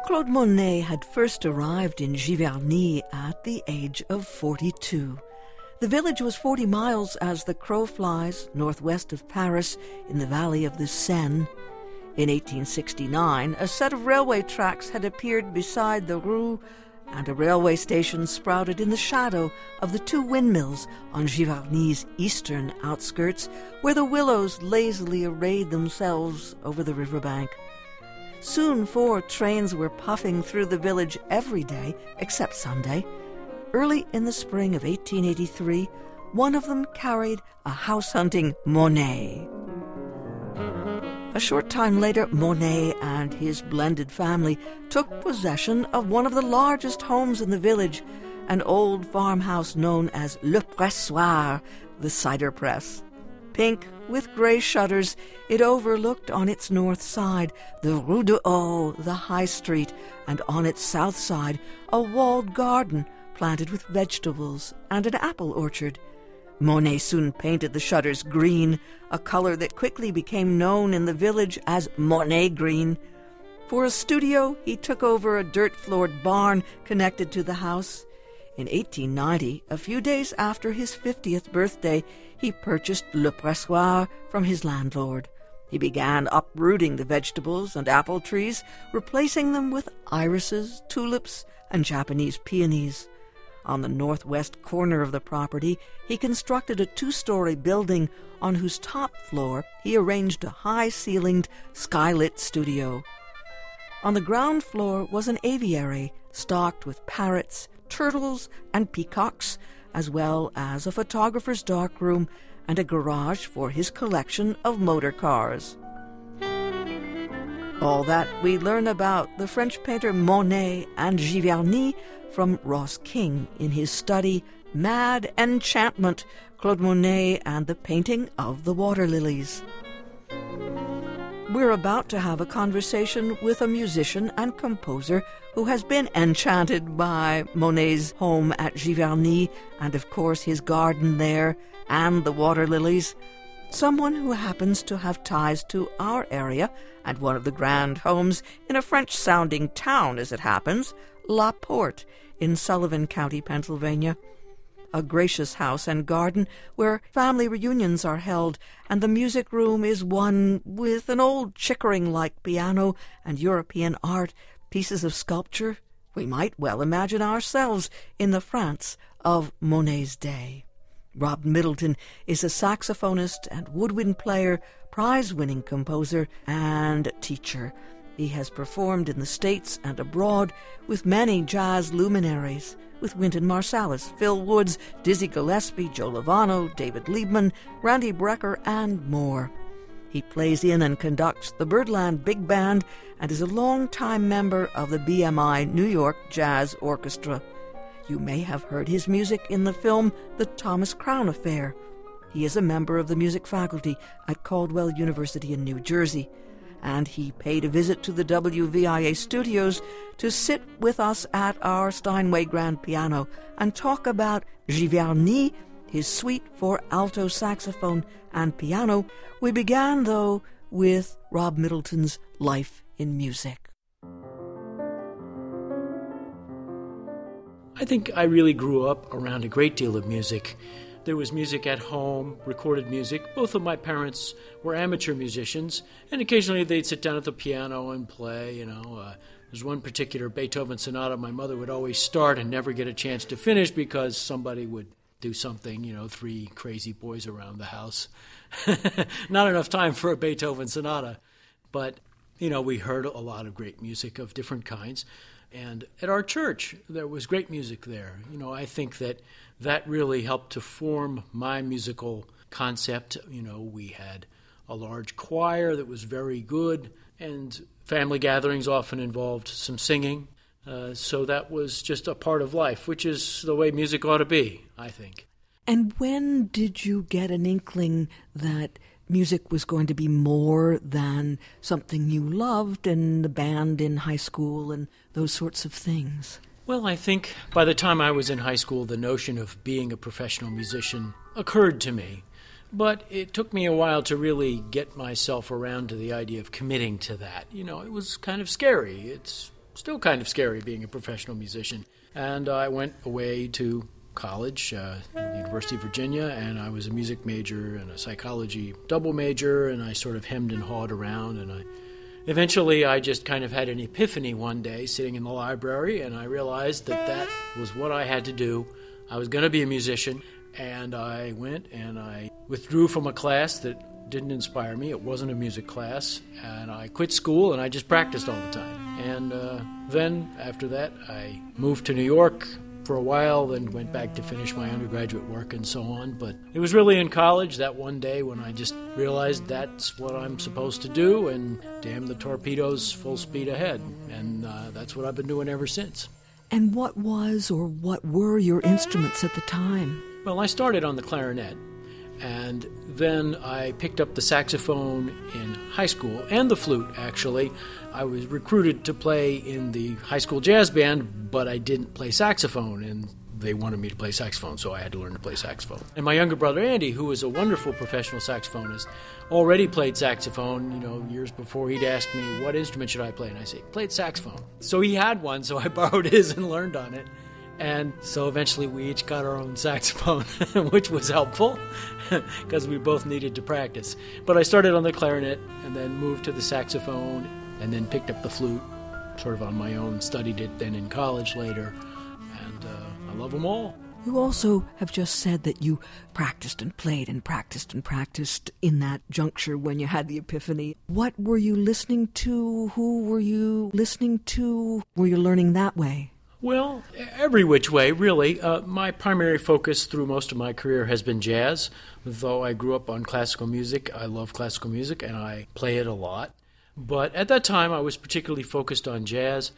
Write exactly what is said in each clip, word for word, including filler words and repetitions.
Claude Monet had first arrived in Giverny at the age of forty-two. The village was forty miles as the crow flies northwest of Paris in the valley of the Seine. In eighteen sixty-nine, a set of railway tracks had appeared beside the Rue, and a railway station sprouted in the shadow of the two windmills on Giverny's eastern outskirts, where the willows lazily arrayed themselves over the riverbank. Soon four trains were puffing through the village every day, except Sunday. Early in the spring of eighteen eighty-three, one of them carried a house-hunting Monet. A short time later, Monet and his blended family took possession of one of the largest homes in the village, an old farmhouse known as Le Pressoir, the cider press. Pink, with grey shutters, it overlooked on its north side the Rue de Haut, the high street, and on its south side a walled garden planted with vegetables and an apple orchard. Monet soon painted the shutters green, a color that quickly became known in the village as Monet green. For a studio, he took over a dirt-floored barn connected to the house. In eighteen ninety, a few days after his fiftieth birthday, he purchased Le Pressoir from his landlord. He began uprooting the vegetables and apple trees, replacing them with irises, tulips, and Japanese peonies. On the northwest corner of the property, he constructed a two-story building on whose top floor he arranged a high-ceilinged, skylit studio. On the ground floor was an aviary stocked with parrots, turtles, and peacocks, as well as a photographer's darkroom and a garage for his collection of motor cars. All that we learn about the French painter Monet and Giverny from Ross King in his study Mad Enchantment, Claude Monet and the Painting of the Water Lilies. We're about to have a conversation with a musician and composer who has been enchanted by Monet's home at Giverny and, of course, his garden there and the water lilies. Someone who happens to have ties to our area and one of the grand homes in a French-sounding town, as it happens, La Porte, in Sullivan County, Pennsylvania. A gracious house and garden where family reunions are held, and the music room is one with an old Chickering-like piano and European art, pieces of sculpture. We might well imagine ourselves in the France of Monet's day. Rob Middleton is a saxophonist and woodwind player, prize-winning composer, and teacher. He has performed in the States and abroad with many jazz luminaries, with Wynton Marsalis, Phil Woods, Dizzy Gillespie, Joe Lovano, David Liebman, Randy Brecker, and more. He plays in and conducts the Birdland Big Band and is a long-time member of the B M I New York Jazz Orchestra. You may have heard his music in the film The Thomas Crown Affair. He is a member of the music faculty at Caldwell University in New Jersey, and he paid a visit to the W V I A studios to sit with us at our Steinway grand piano and talk about Giverny, his suite for alto saxophone and piano. We began, though, with Rob Middleton's life in music. I think I really grew up around a great deal of music. There was music at home, recorded music. Both of my parents were amateur musicians, and occasionally they'd sit down at the piano and play, you know. Uh, there's one particular Beethoven sonata my mother would always start and never get a chance to finish because somebody would do something, you know, three crazy boys around the house. Not enough time for a Beethoven sonata. But, you know, we heard a lot of great music of different kinds. And at our church, there was great music there. You know, I think that that really helped to form my musical concept. You know, we had a large choir that was very good, and family gatherings often involved some singing. Uh, so that was just a part of life, which is the way music ought to be, I think. And when did you get an inkling that music was going to be more than something you loved and the band in high school and those sorts of things? Well, I think by the time I was in high school, the notion of being a professional musician occurred to me. But it took me a while to really get myself around to the idea of committing to that. You know, it was kind of scary. It's still kind of scary being a professional musician. And I went away to college, uh, at the University of Virginia, and I was a music major and a psychology double major, and I sort of hemmed and hawed around, and I eventually I just kind of had an epiphany one day sitting in the library, and I realized that that was what I had to do. I was going to be a musician, and I went and I withdrew from a class that didn't inspire me. It wasn't a music class, and I quit school, and I just practiced all the time. And uh, then, after that, I moved to New York for a while, then went back to finish my undergraduate work and so on. But it was really in college that one day when I just realized that's what I'm supposed to do, and damn the torpedoes, full speed ahead. And uh, that's what I've been doing ever since. And what was or what were your instruments at the time? Well, I started on the clarinet, and then I picked up the saxophone in high school, and the flute, actually. I was recruited to play in the high school jazz band, but I didn't play saxophone, and they wanted me to play saxophone, so I had to learn to play saxophone. And my younger brother, Andy, who was a wonderful professional saxophonist, already played saxophone, you know, years before. He'd asked me, what instrument should I play? And I said, played saxophone. So he had one, so I borrowed his and learned on it. And so eventually we each got our own saxophone, which was helpful because we both needed to practice. But I started on the clarinet and then moved to the saxophone and then picked up the flute sort of on my own, studied it then in college later, and uh, I love them all. You also have just said that you practiced and played and practiced and practiced in that juncture when you had the epiphany. What were you listening to? Who were you listening to? Were you learning that way? Well, every which way, really. Uh, my primary focus through most of my career has been jazz. Though I grew up on classical music, I love classical music, and I play it a lot. But at that time, I was particularly focused on jazz.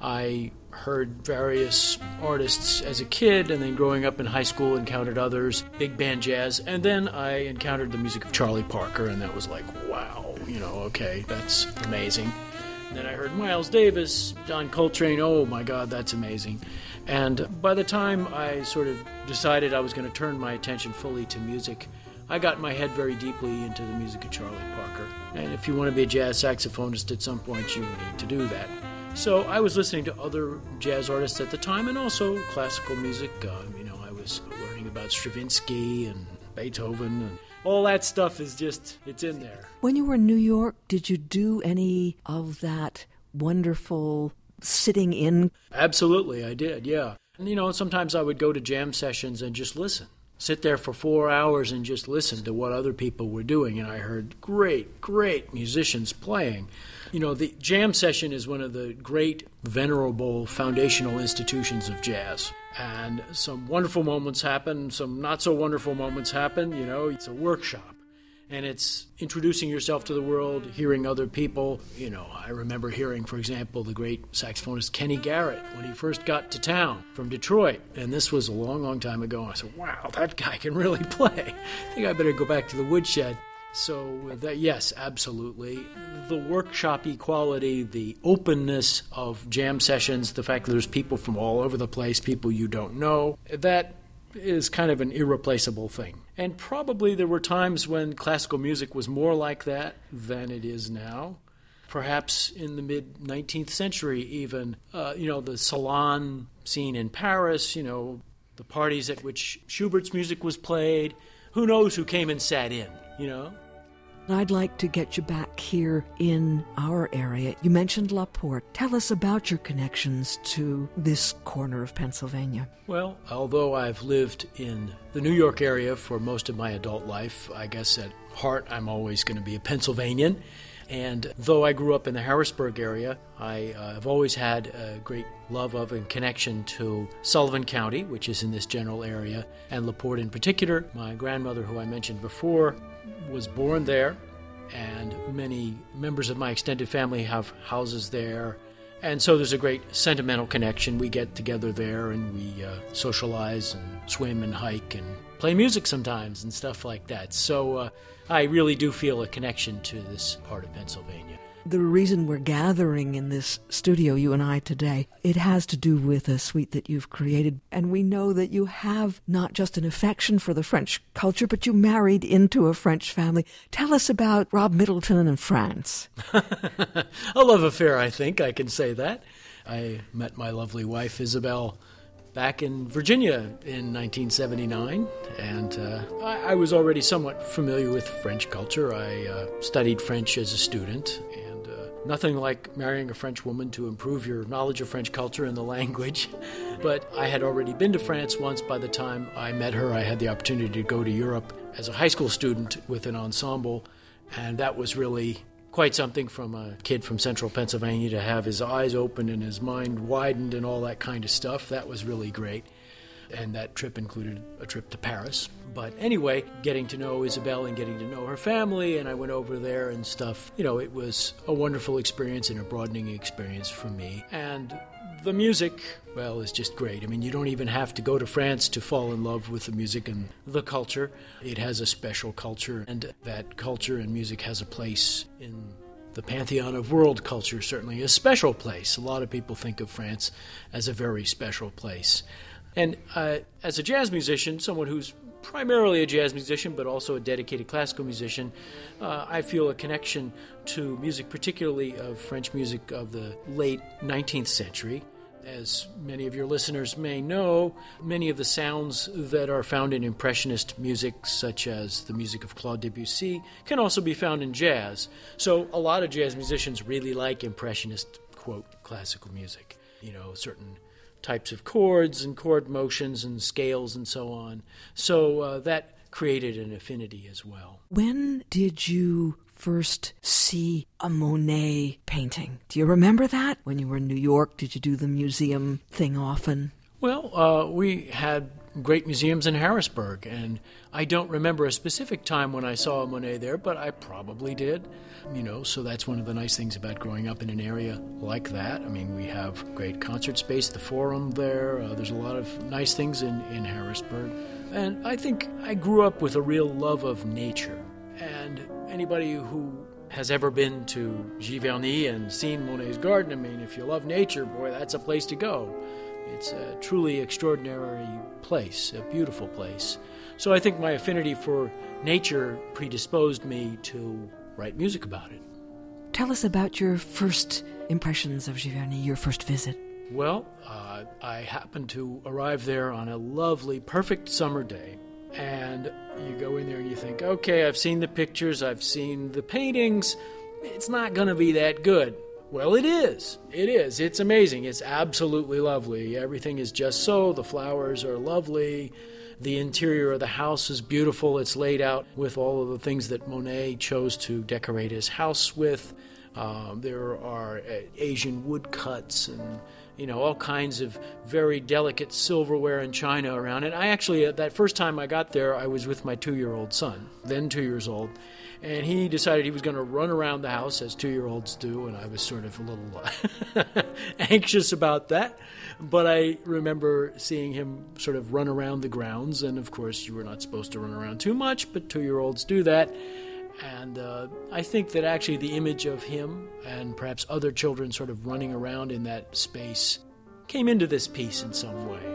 I heard various artists as a kid, and then growing up in high school, encountered others, big band jazz, and then I encountered the music of Charlie Parker, and that was like, wow, you know, okay, that's amazing. And then I heard Miles Davis, John Coltrane, oh my God, that's amazing. And by the time I sort of decided I was going to turn my attention fully to music, I got my head very deeply into the music of Charlie Parker. And if you want to be a jazz saxophonist at some point, you need to do that. So I was listening to other jazz artists at the time and also classical music. Uh, you know, I was learning about Stravinsky and Beethoven, and all that stuff is just, it's in there. When you were in New York, did you do any of that wonderful sitting in? Absolutely, I did, yeah. And, you know, sometimes I would go to jam sessions and just listen. Sit there for four hours and just listen to what other people were doing, and I heard great, great musicians playing. You know, the jam session is one of the great, venerable, foundational institutions of jazz. And some wonderful moments happen, some not-so-wonderful moments happen. You know, it's a workshop. And it's introducing yourself to the world, hearing other people. You know, I remember hearing, for example, the great saxophonist Kenny Garrett when he first got to town from Detroit. And this was a long, long time ago. And I said, wow, that guy can really play. I think I better go back to the woodshed. So, that, yes, absolutely. The workshop-y quality, the openness of jam sessions, the fact that there's people from all over the place, people you don't know, that is kind of an irreplaceable thing. And probably there were times when classical music was more like that than it is now. Perhaps in the mid-nineteenth century even, uh, you know, the salon scene in Paris, you know, the parties at which Schubert's music was played. Who knows who came and sat in, you know? I'd like to get you back here in our area. You mentioned La Porte. Tell us about your connections to this corner of Pennsylvania. Well, although I've lived in the New York area for most of my adult life, I guess at heart I'm always going to be a Pennsylvanian. And though I grew up in the Harrisburg area, I uh, have always had a great love of and connection to Sullivan County, which is in this general area, and La Porte in particular. My grandmother, who I mentioned before, was born there, and many members of my extended family have houses there. And so there's a great sentimental connection. We get together there and we uh, socialize and swim and hike and play music sometimes and stuff like that. So uh, I really do feel a connection to this part of Pennsylvania. The reason we're gathering in this studio, you and I, today, it has to do with a suite that you've created. And we know that you have not just an affection for the French culture, but you married into a French family. Tell us about Rob Middleton and France. A love affair, I think I can say that. I met my lovely wife, Isabel, back in Virginia in nineteen seventy-nine, and uh, I, I was already somewhat familiar with French culture. I uh, studied French as a student, and uh, nothing like marrying a French woman to improve your knowledge of French culture and the language. But I had already been to France once. By the time I met her, I had the opportunity to go to Europe as a high school student with an ensemble, and that was really quite something from a kid from central Pennsylvania to have his eyes opened and his mind widened and all that kind of stuff. That was really great. And that trip included a trip to Paris. But anyway, getting to know Isabel and getting to know her family, and I went over there and stuff. You know, it was a wonderful experience and a broadening experience for me. And the music, well, is just great. I mean, you don't even have to go to France to fall in love with the music and the culture. It has a special culture, and that culture and music has a place in the pantheon of world culture, certainly a special place. A lot of people think of France as a very special place. And uh, as a jazz musician, someone who's primarily a jazz musician but also a dedicated classical musician, uh, I feel a connection to music, particularly of French music of the late nineteenth century. As many of your listeners may know, many of the sounds that are found in Impressionist music, such as the music of Claude Debussy, can also be found in jazz. So a lot of jazz musicians really like Impressionist, quote, classical music. You know, certain types of chords and chord motions and scales and so on. So uh, that created an affinity as well. When did you first see a Monet painting? Do you remember that? When you were in New York, did you do the museum thing often? Well, uh, we had great museums in Harrisburg, and I don't remember a specific time when I saw a Monet there, but I probably did. You know, so that's one of the nice things about growing up in an area like that. I mean, we have great concert space, the Forum there. Uh, there's a lot of nice things in, in Harrisburg. And I think I grew up with a real love of nature. And anybody who has ever been to Giverny and seen Monet's garden, I mean, if you love nature, boy, that's a place to go. It's a truly extraordinary place, a beautiful place. So I think my affinity for nature predisposed me to write music about it. Tell us about your first impressions of Giverny, your first visit. Well, uh, I happened to arrive there on a lovely, perfect summer day. And you go in there and you think, okay, I've seen the pictures, I've seen the paintings. It's not going to be that good. Well, it is. It is. It's amazing. It's absolutely lovely. Everything is just so. The flowers are lovely. The interior of the house is beautiful. It's laid out with all of the things that Monet chose to decorate his house with. Um, there are uh, Asian woodcuts and, you know, all kinds of very delicate silverware and china around it. I actually, uh, that first time I got there, I was with my two-year-old son, then two years old, and he decided he was going to run around the house, as two-year-olds do, and I was sort of a little anxious about that. But I remember seeing him sort of run around the grounds, and of course you were not supposed to run around too much, but two-year-olds do that. And uh, I think that actually the image of him and perhaps other children sort of running around in that space came into this piece in some way.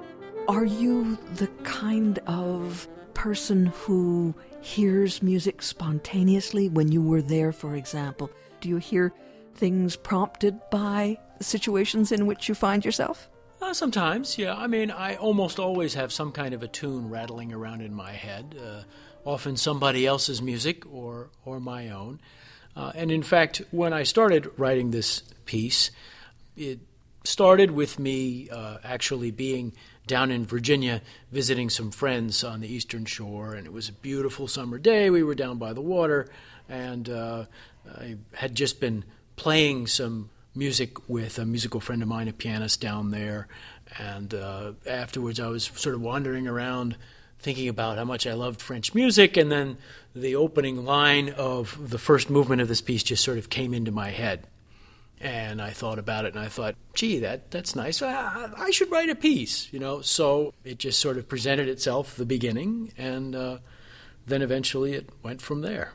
Are you the kind of person who hears music spontaneously when you were there, for example? Do you hear things prompted by situations in which you find yourself? Uh, sometimes, yeah. I mean, I almost always have some kind of a tune rattling around in my head, uh, often somebody else's music or, or my own. Uh, and in fact, when I started writing this piece, it started with me uh, actually being down in Virginia visiting some friends on the Eastern Shore, and it was a beautiful summer day. We were down by the water, and uh, I had just been playing some music with a musical friend of mine, a pianist down there, and uh, afterwards I was sort of wandering around thinking about how much I loved French music, and then the opening line of the first movement of this piece just sort of came into my head. And I thought about it, and I thought, gee, that that's nice. I, I should write a piece, you know. So it just sort of presented itself, the beginning, and uh, then eventually it went from there.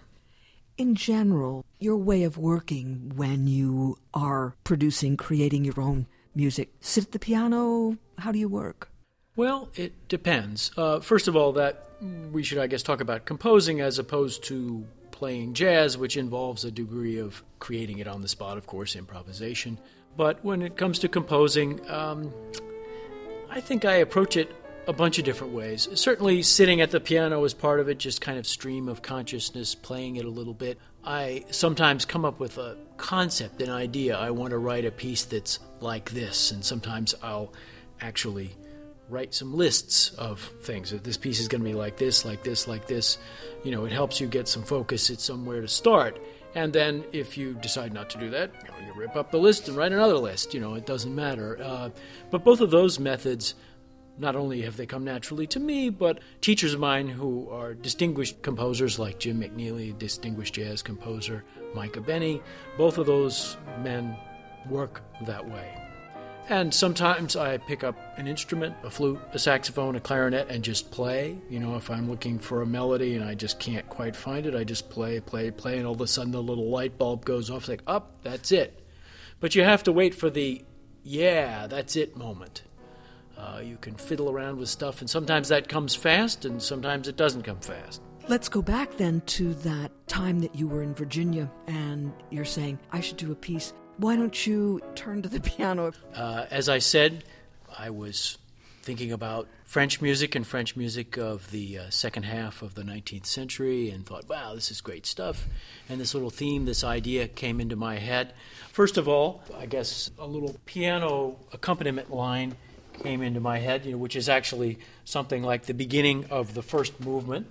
In general, your way of working when you are producing, creating your own music, sit at the piano, how do you work? Well, it depends. Uh, first of all, that we should, I guess, talk about composing as opposed to playing jazz, which involves a degree of creating it on the spot, of course, improvisation. But when it comes to composing, um, I think I approach it a bunch of different ways. Certainly sitting at the piano is part of it, just kind of stream of consciousness, playing it a little bit. I sometimes come up with a concept, an idea. I want to write a piece that's like this, and sometimes I'll actually write some lists of things. That this piece is going to be like this, like this, like this. You know, it helps you get some focus. It's somewhere to start. And then if you decide not to do that, you know, you rip up the list and write another list. You know, it doesn't matter. Uh, but both of those methods, not only have they come naturally to me, but teachers of mine who are distinguished composers like Jim McNeely, distinguished jazz composer, Micah Benny, both of those men work that way. And sometimes I pick up an instrument, a flute, a saxophone, a clarinet, and just play. You know, if I'm looking for a melody and I just can't quite find it, I just play, play, play, and all of a sudden the little light bulb goes off, like, up, oh, that's it. But you have to wait for the, yeah, that's it moment. Uh, you can fiddle around with stuff, and sometimes that comes fast, and sometimes it doesn't come fast. Let's go back then to that time that you were in Virginia, and you're saying, I should do a piece. Why don't you turn to the piano? Uh, as I said, I was thinking about French music and French music of the uh, second half of the nineteenth century and thought, wow, this is great stuff. And this little theme, this idea came into my head. First of all, I guess a little piano accompaniment line came into my head, you know, which is actually something like the beginning of the first movement.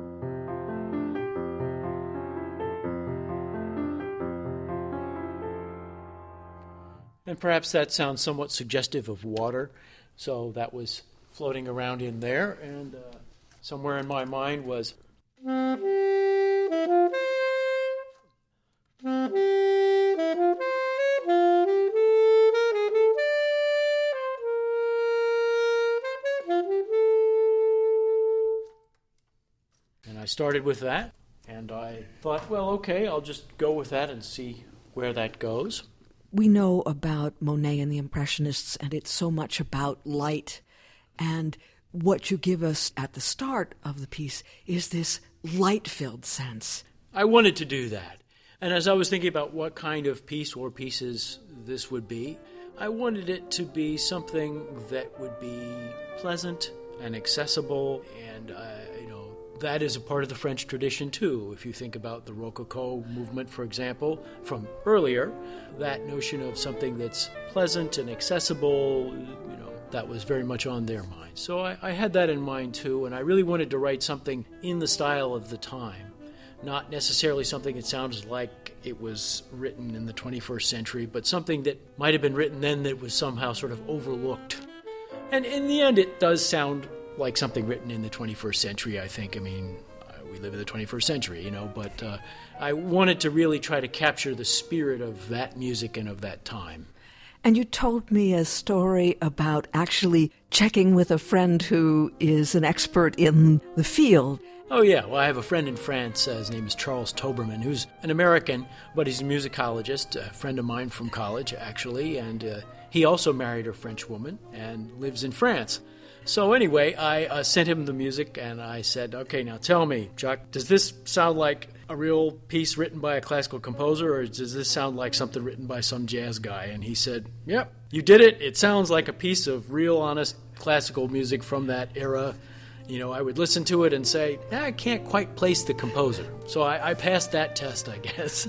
And perhaps that sounds somewhat suggestive of water, so that was floating around in there, and uh, somewhere in my mind was... And I started with that, and I thought, well, okay, I'll just go with that and see where that goes. We know about Monet and the Impressionists, and it's so much about light. And what you give us at the start of the piece is this light-filled sense. I wanted to do that. And as I was thinking about what kind of piece or pieces this would be, I wanted it to be something that would be pleasant and accessible, and uh, you know, that is a part of the French tradition, too. If you think about the Rococo movement, for example, from earlier, that notion of something that's pleasant and accessible, you know, that was very much on their mind. So I, I had that in mind, too, and I really wanted to write something in the style of the time, not necessarily something that sounds like it was written in the twenty-first century, but something that might have been written then that was somehow sort of overlooked. And in the end, it does sound like something written in the twenty-first century, I think. I mean, uh, we live in the twenty-first century, you know, but uh, I wanted to really try to capture the spirit of that music and of that time. And you told me a story about actually checking with a friend who is an expert in the field. Oh, yeah. Well, I have a friend in France. Uh, his name is Charles Toberman, who's an American, but he's a musicologist, a friend of mine from college, actually, and uh, he also married a French woman and lives in France. So anyway, I uh, sent him the music, and I said, okay, now tell me, Chuck, does this sound like a real piece written by a classical composer, or does this sound like something written by some jazz guy? And he said, yep, you did it. It sounds like a piece of real, honest classical music from that era. You know, I would listen to it and say, eh, I can't quite place the composer. So I, I passed that test, I guess.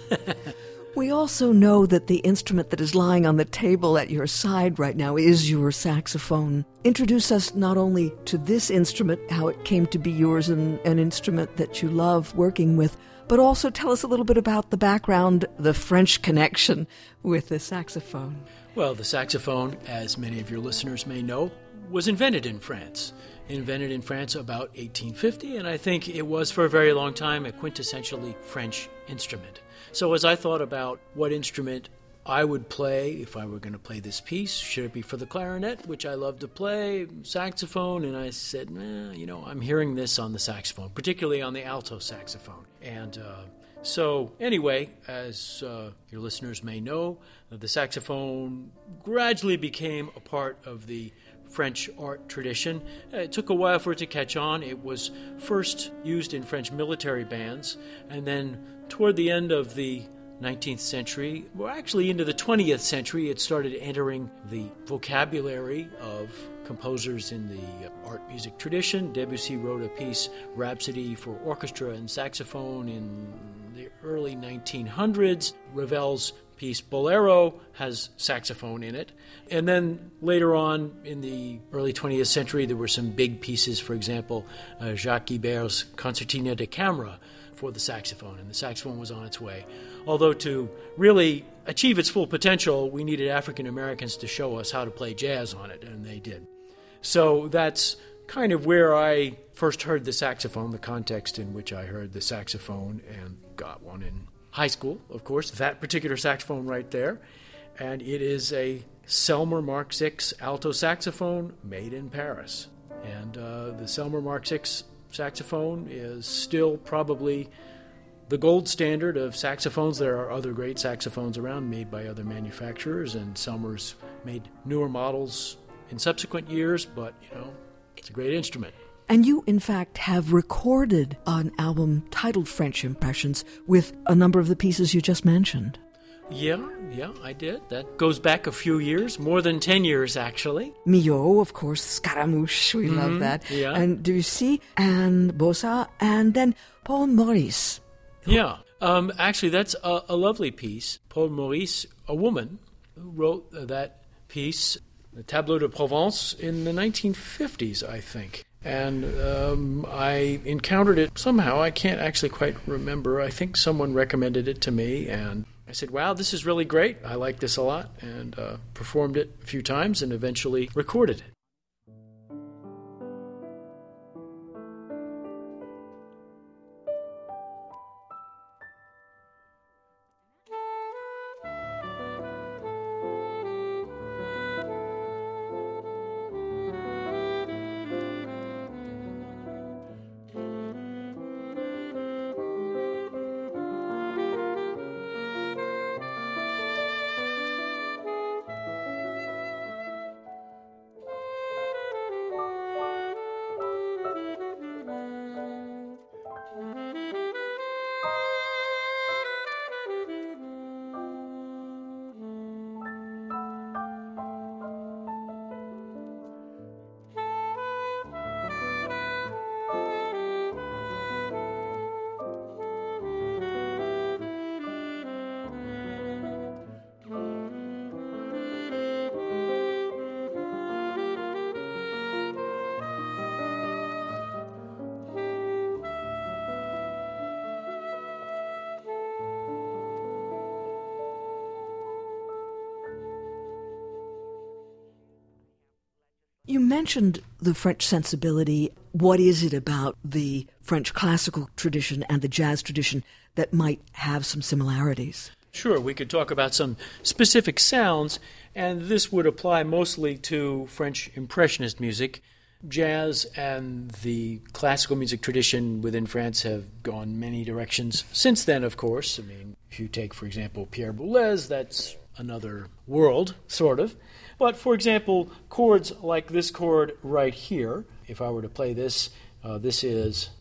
We also know that the instrument that is lying on the table at your side right now is your saxophone. Introduce us not only to this instrument, how it came to be yours and an instrument that you love working with, but also tell us a little bit about the background, the French connection with the saxophone. Well, the saxophone, as many of your listeners may know, was invented in France. Invented in France about eighteen fifty, and I think it was for a very long time a quintessentially French instrument. So as I thought about what instrument I would play if I were going to play this piece, should it be for the clarinet, which I love to play, saxophone, and I said, eh, you know, I'm hearing this on the saxophone, particularly on the alto saxophone. And uh, so anyway, as uh, your listeners may know, the saxophone gradually became a part of the French art tradition. It took a while for it to catch on. It was first used in French military bands, and then toward the end of the nineteenth century, well, actually into the twentieth century, it started entering the vocabulary of composers in the art music tradition. Debussy wrote a piece, Rhapsody for Orchestra and Saxophone, in the early nineteen hundreds. Ravel's piece, Bolero, has saxophone in it. And then later on in the early twentieth century, there were some big pieces, for example, uh, Jacques Guibert's Concertina de Camera for the saxophone, and the saxophone was on its way. Although to really achieve its full potential, we needed African Americans to show us how to play jazz on it, and they did. So that's kind of where I first heard the saxophone, the context in which I heard the saxophone, and got one in high school, of course, that particular saxophone right there. And it is a Selmer Mark six alto saxophone made in Paris. And uh, the Selmer Mark six saxophone is still probably the gold standard of saxophones. There are other great saxophones around made by other manufacturers, and Selmer's made newer models in subsequent years, but, you know, it's a great instrument. And you, in fact, have recorded an album titled French Impressions with a number of the pieces you just mentioned. Yeah, yeah, I did. That goes back a few years, more than ten years, actually. Milhaud, of course, Scaramouche, we mm-hmm, love that. Yeah. And Debussy, and Bossa, and then Paul Maurice. Yeah, um, actually, that's a, a lovely piece. Paul Maurice, a woman, who wrote that piece, the Tableau de Provence, in the nineteen fifties, I think. And um, I encountered it somehow. I can't actually quite remember. I think someone recommended it to me, and I said, wow, this is really great. I like this a lot, and uh, performed it a few times and eventually recorded it. You mentioned the French sensibility. What is it about the French classical tradition and the jazz tradition that might have some similarities? Sure, we could talk about some specific sounds, and this would apply mostly to French Impressionist music. Jazz and the classical music tradition within France have gone many directions since then, of course. I mean, if you take, for example, Pierre Boulez, that's another world, sort of. But, for example, chords like this chord right here, if I were to play this, uh, this is,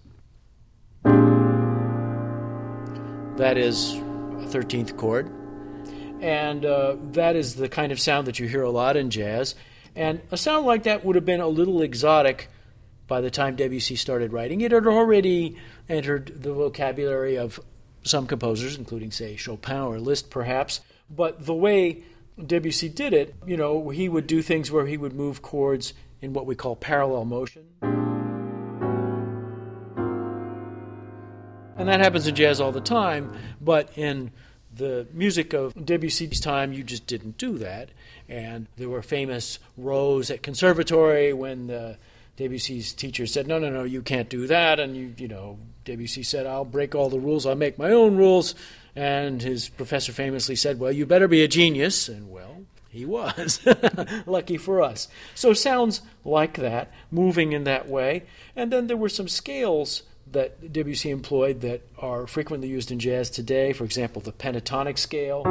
that is a thirteenth chord. And uh, that is the kind of sound that you hear a lot in jazz. And a sound like that would have been a little exotic by the time Debussy started writing. It had already entered the vocabulary of some composers, including, say, Chopin or Liszt, perhaps. But the way Debussy did it, you know, he would do things where he would move chords in what we call parallel motion. And that happens in jazz all the time, but in the music of Debussy's time, you just didn't do that. And there were famous rows at conservatory when the Debussy's teacher said, no, no, no, you can't do that. And, you, you know, Debussy said, I'll break all the rules, I'll make my own rules. And his professor famously said, well, you better be a genius. And, well, he was. Lucky for us. So sounds like that, moving in that way. And then there were some scales that Debussy employed that are frequently used in jazz today. For example, the pentatonic scale.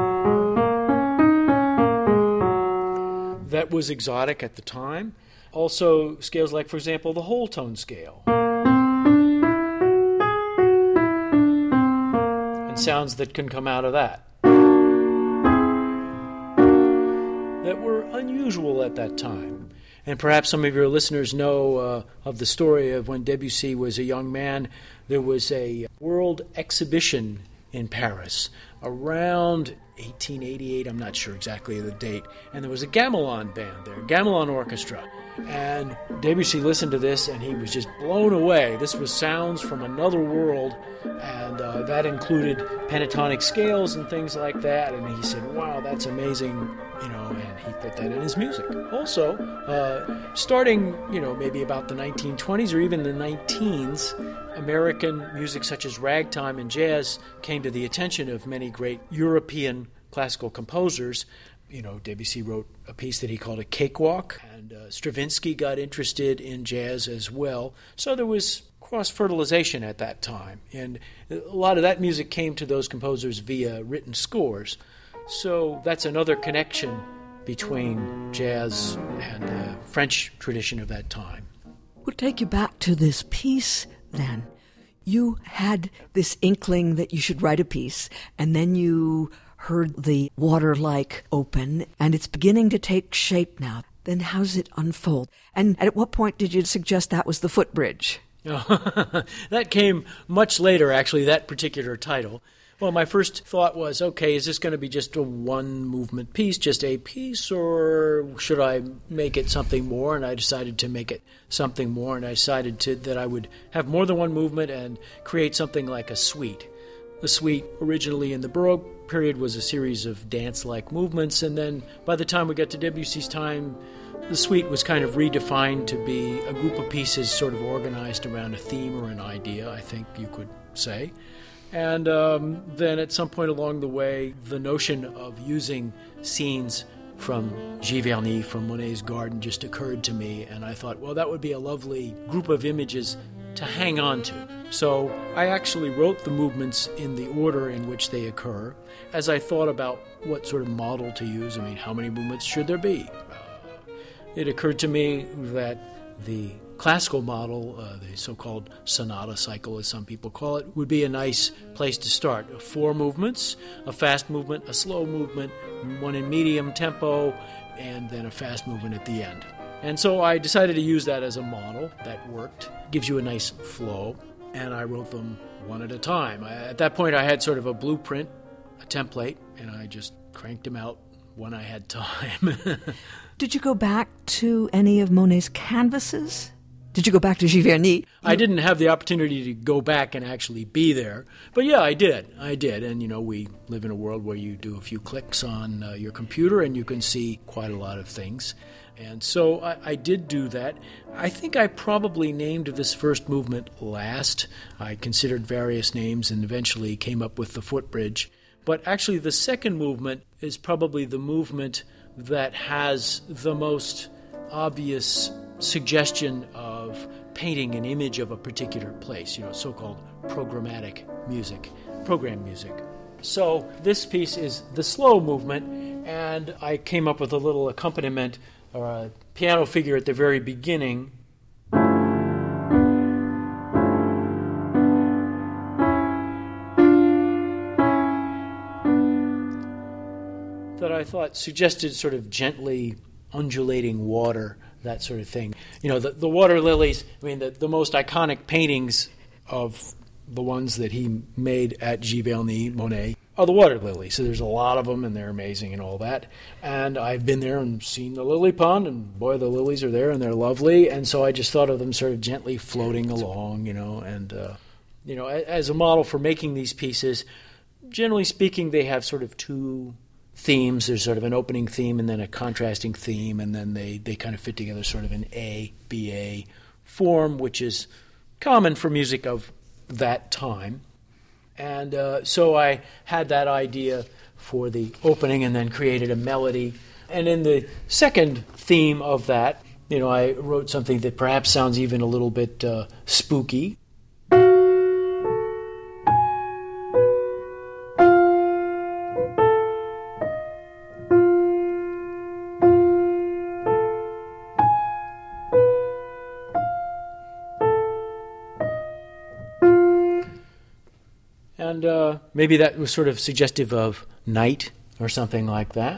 That was exotic at the time. Also, scales like, for example, the whole tone scale. And sounds that can come out of that. that were unusual at that time. And perhaps some of your listeners know uh, of the story of when Debussy was a young man. There was a world exhibition in Paris around eighteen eighty-eight, I'm not sure exactly the date, and there was a gamelan band there, gamelan orchestra. And Debussy listened to this and he was just blown away. This was sounds from another world, and uh, that included pentatonic scales and things like that. And he said, wow, that's amazing, you know, and he put that in his music. Also, uh, starting, you know, maybe about the nineteen twenties or even the nineteens, American music such as ragtime and jazz came to the attention of many great European classical composers. You know, Debussy wrote a piece that he called a cakewalk, and uh, Stravinsky got interested in jazz as well. So there was cross-fertilization at that time, and a lot of that music came to those composers via written scores. So that's another connection between jazz and the French tradition of that time. We'll take you back to this piece then. You had this inkling that you should write a piece, and then you heard the water-like open, and it's beginning to take shape now. Then how does it unfold? And at what point did you suggest that was the footbridge? Oh, that came much later, actually, that particular title. Well, my first thought was, okay, is this going to be just a one-movement piece, just a piece, or should I make it something more? And I decided to make it something more, and I decided to, that I would have more than one movement and create something like a suite. The suite, originally in the Baroque period, was a series of dance-like movements, and then by the time we got to Debussy's time, the suite was kind of redefined to be a group of pieces sort of organized around a theme or an idea, I think you could say. And um, then at some point along the way, the notion of using scenes from Giverny, from Monet's garden, just occurred to me, and I thought, well, that would be a lovely group of images to hang on to. So I actually wrote the movements in the order in which they occur. As I thought about what sort of model to use, I mean, how many movements should there be? Uh, it occurred to me that the classical model, uh, the so-called sonata cycle, as some people call it, would be a nice place to start. Four movements, a fast movement, a slow movement, one in medium tempo, and then a fast movement at the end. And so I decided to use that as a model. That worked. Gives you a nice flow. And I wrote them one at a time. I, at that point, I had sort of a blueprint, a template, and I just cranked them out when I had time. Did you go back to any of Monet's canvases? Did you go back to Giverny? I didn't have the opportunity to go back and actually be there. But yeah, I did. I did. And, you know, we live in a world where you do a few clicks on uh, your computer and you can see quite a lot of things. And so I, I did do that. I think I probably named this first movement last. I considered various names and eventually came up with the footbridge. But actually the second movement is probably the movement that has the most obvious suggestion of painting an image of a particular place, you know, so-called programmatic music, program music. So this piece is the slow movement, and I came up with a little accompaniment or a piano figure at the very beginning. That I thought suggested sort of gently undulating water, that sort of thing. You know, the, the water lilies, I mean, the, the most iconic paintings of the ones that he made at Giverny, Monet, are the water lilies. So there's a lot of them, and they're amazing and all that. And I've been there and seen the lily pond, and boy, the lilies are there, and they're lovely. And so I just thought of them sort of gently floating along, you know, and, uh, you know, as a model for making these pieces, generally speaking, they have sort of two themes. There's sort of an opening theme and then a contrasting theme, and then they, they kind of fit together sort of an A, B, A form, which is common for music of that time. And uh, so I had that idea for the opening and then created a melody. And in the second theme of that, you know, I wrote something that perhaps sounds even a little bit uh, spooky. And uh, maybe that was sort of suggestive of night or something like that.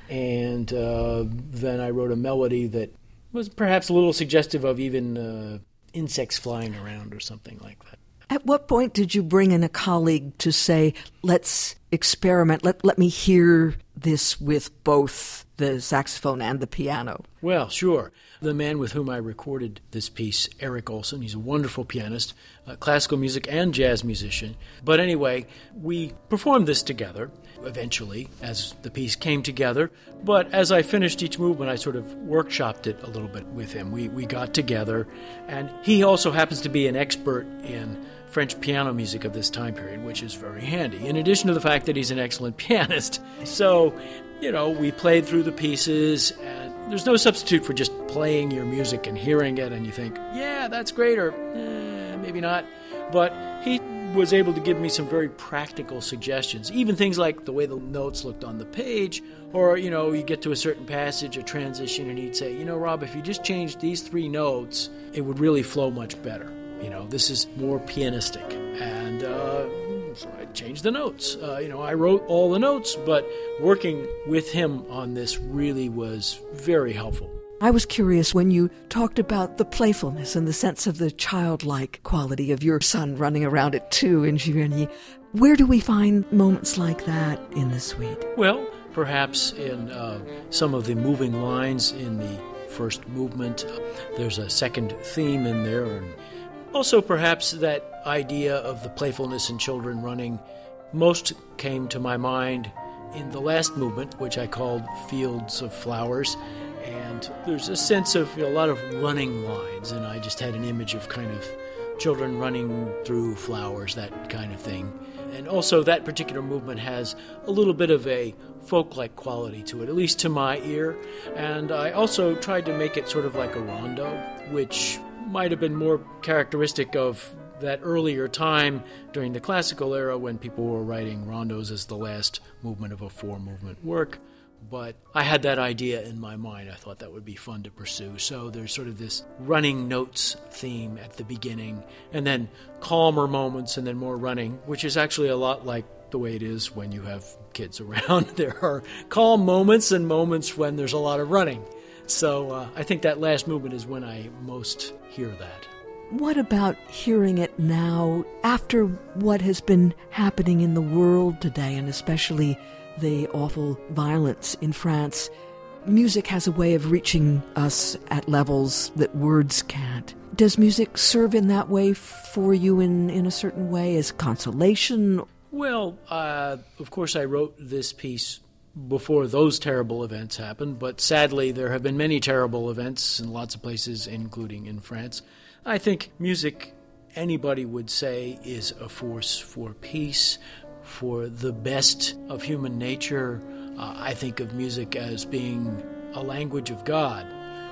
And uh, then I wrote a melody that was perhaps a little suggestive of even uh, insects flying around or something like that. At what point did you bring in a colleague to say, let's experiment, let, let me hear this with both the saxophone and the piano? Well, sure. The man with whom I recorded this piece, Eric Olson, he's a wonderful pianist, uh, classical music and jazz musician. But anyway, we performed this together eventually as the piece came together. But as I finished each movement, I sort of workshopped it a little bit with him. We, we got together, and he also happens to be an expert in French piano music of this time period, which is very handy, in addition to the fact that he's an excellent pianist. So, you know, we played through the pieces, and there's no substitute for just playing your music and hearing it, and you think, yeah, that's great, or eh, maybe not. But he was able to give me some very practical suggestions, even things like the way the notes looked on the page, or, you know, you get to a certain passage, a transition, and he'd say, you know, Rob, if you just changed these three notes, it would really flow much better. You know, this is more pianistic. And uh, so I changed the notes. Uh, you know, I wrote all the notes, but working with him on this really was very helpful. I was curious when you talked about the playfulness and the sense of the childlike quality of your son running around at two in Giverny. Where do we find moments like that in the suite? Well, perhaps in uh, some of the moving lines in the first movement. There's a second theme in there, and also, perhaps that idea of the playfulness in children running most came to my mind in the last movement, which I called Fields of Flowers. And there's a sense of, you know, a lot of running lines, and I just had an image of kind of children running through flowers, that kind of thing. And also that particular movement has a little bit of a folk-like quality to it, at least to my ear. And I also tried to make it sort of like a rondo, which might have been more characteristic of that earlier time during the classical era when people were writing rondos as the last movement of a four-movement work. But I had that idea in my mind. I thought that would be fun to pursue. So there's sort of this running notes theme at the beginning, and then calmer moments, and then more running, which is actually a lot like the way it is when you have kids around. There are calm moments and moments when there's a lot of running. So uh, I think that last movement is when I most hear that. What about hearing it now, after what has been happening in the world today, and especially the awful violence in France? Music has a way of reaching us at levels that words can't. Does music serve in that way for you in, in a certain way, as consolation? Well, uh, of course I wrote this piece before those terrible events happened, but sadly there have been many terrible events in lots of places, including in France. I think music, anybody would say, is a force for peace, for the best of human nature. Uh, I think of music as being a language of God.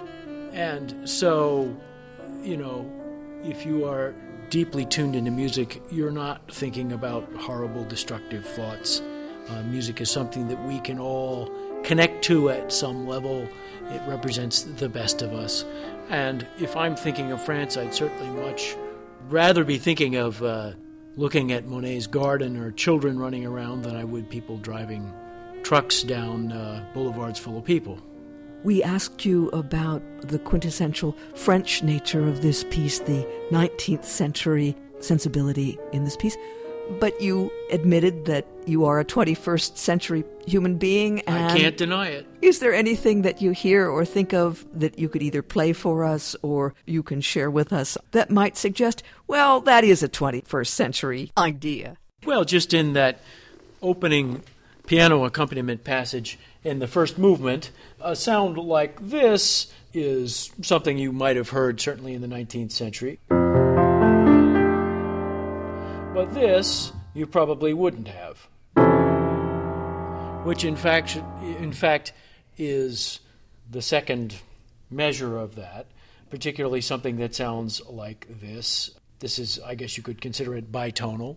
And so, you know, if you are deeply tuned into music, you're not thinking about horrible, destructive thoughts. Uh, music is something that we can all connect to at some level. It represents the best of us. And if I'm thinking of France, I'd certainly much rather be thinking of uh, looking at Monet's garden or children running around than I would people driving trucks down uh, boulevards full of people. We asked you about the quintessential French nature of this piece, the nineteenth century sensibility in this piece. But you admitted that you are a twenty-first century human being. And I can't deny it. Is there anything that you hear or think of that you could either play for us or you can share with us that might suggest, well, that is a twenty-first century idea? Well, just in that opening piano accompaniment passage in the first movement, a sound like this is something you might have heard certainly in the nineteenth century. But this, you probably wouldn't have. Which, in fact, in fact, is the second measure of that, particularly something that sounds like this. This is, I guess you could consider it bitonal.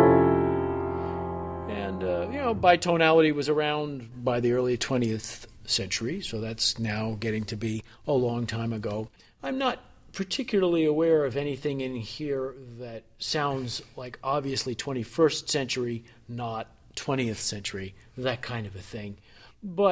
And, uh, you know, bitonality was around by the early twentieth century, so that's now getting to be a long time ago. I'm not particularly aware of anything in here that sounds like obviously twenty-first century, not twentieth century, that kind of a thing. But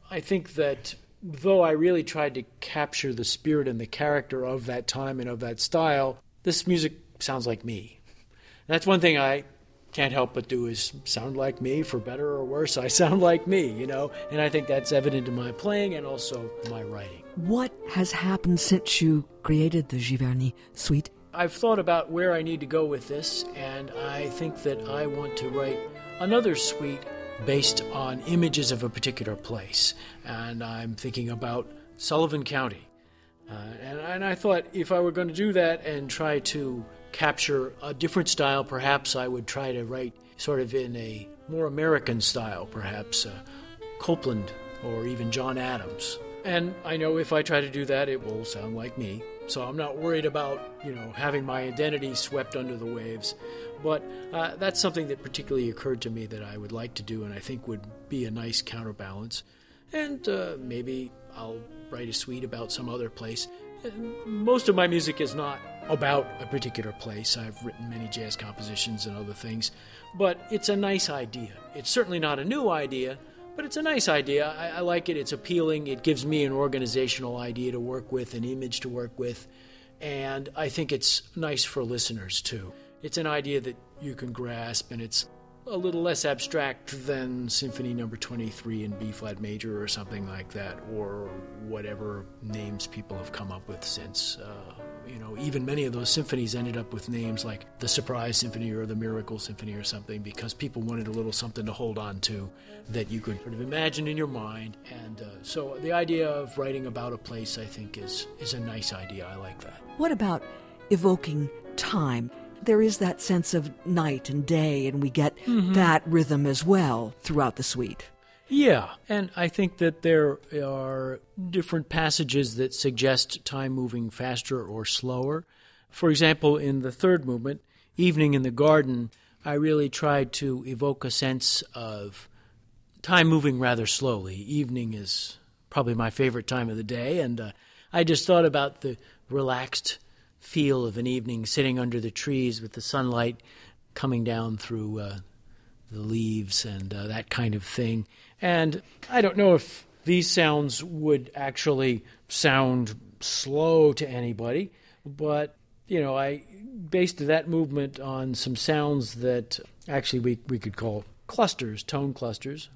I think that though I really tried to capture the spirit and the character of that time and of that style, this music sounds like me. That's one thing I can't help but do is sound like me, for better or worse. I sound like me, you know, and I think that's evident in my playing and also my writing. What has happened since you created the Giverny Suite? I've thought about where I need to go with this, and I think that I want to write another suite based on images of a particular place. And I'm thinking about Sullivan County. Uh, and, and I thought if I were going to do that and try to capture a different style, perhaps I would try to write sort of in a more American style, perhaps uh, Copland or even John Adams. And I know if I try to do that, it will sound like me. So I'm not worried about, you know, having my identity swept under the waves. But uh, that's something that particularly occurred to me that I would like to do and I think would be a nice counterbalance. And uh, maybe I'll write a suite about some other place. Most of my music is not about a particular place. I've written many jazz compositions and other things. But it's a nice idea. It's certainly not a new idea, but it's a nice idea. I, I like it. It's appealing. It gives me an organizational idea to work with, an image to work with. And I think it's nice for listeners, too. It's an idea that you can grasp, and it's a little less abstract than Symphony Number twenty-three in B-flat major or something like that, or whatever names people have come up with since. Uh, you know, even many of those symphonies ended up with names like the Surprise Symphony or the Miracle Symphony or something, because people wanted a little something to hold on to that you could sort of imagine in your mind. And uh, so the idea of writing about a place, I think, is is a nice idea. I like that. What about evoking time? There is that sense of night and day, and we get mm-hmm. that rhythm as well throughout the suite. Yeah, and I think that there are different passages that suggest time moving faster or slower. For example, in the third movement, Evening in the Garden, I really tried to evoke a sense of time moving rather slowly. Evening is probably my favorite time of the day, and uh, I just thought about the relaxed feel of an evening sitting under the trees with the sunlight coming down through uh, the leaves and uh, that kind of thing. And I don't know if these sounds would actually sound slow to anybody, but, you know, I based that movement on some sounds that actually we, we could call clusters, tone clusters.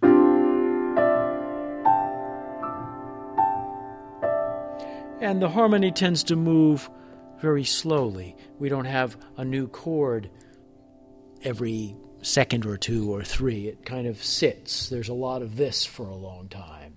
And the harmony tends to move very slowly. We don't have a new chord every second or two or three. It kind of sits. There's a lot of this for a long time.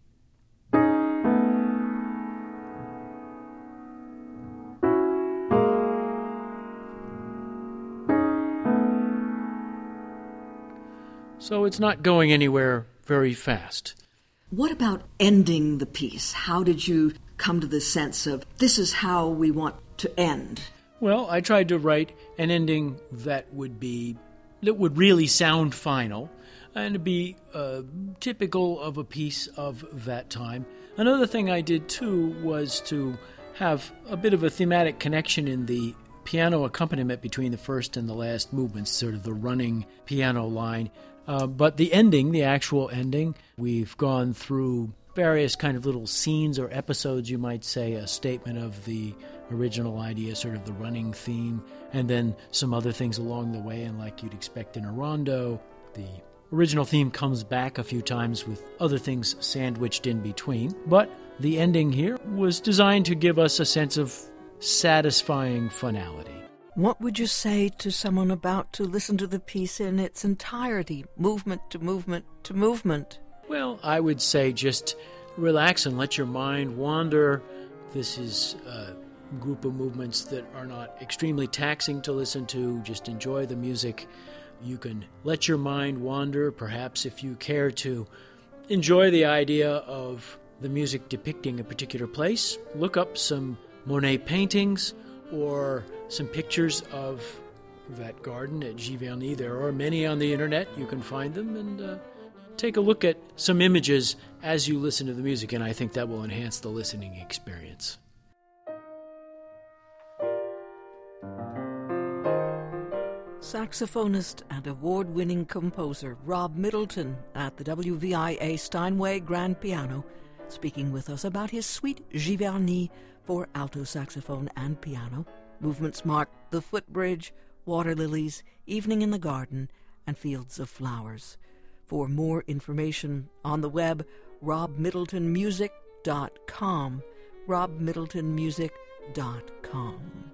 So it's not going anywhere very fast. What about ending the piece? How did you come to the sense of this is how we want to end? Well, I tried to write an ending that would be that would really sound final and be uh, typical of a piece of that time. Another thing I did too was to have a bit of a thematic connection in the piano accompaniment between the first and the last movements, sort of the running piano line. Uh, but the ending, the actual ending, we've gone through various kind of little scenes or episodes, you might say, a statement of the original idea, sort of the running theme, and then some other things along the way, and like you'd expect in a rondo, the original theme comes back a few times with other things sandwiched in between. But the ending here was designed to give us a sense of satisfying finality. What would you say to someone about to listen to the piece in its entirety, movement to movement to movement? Well, I would say just relax and let your mind wander. This is a group of movements that are not extremely taxing to listen to. Just enjoy the music. You can let your mind wander, perhaps if you care to enjoy the idea of the music depicting a particular place. Look up some Monet paintings or some pictures of that garden at Giverny. There are many on the internet. You can find them and uh, take a look at some images as you listen to the music, and I think that will enhance the listening experience. Saxophonist and award-winning composer Rob Middleton at the W V I A Steinway Grand Piano, speaking with us about his suite Giverny for alto saxophone and piano. Movements mark The Footbridge, Water Lilies, Evening in the Garden, and Fields of Flowers. For more information on the web, rob middleton music dot com, rob middleton music dot com.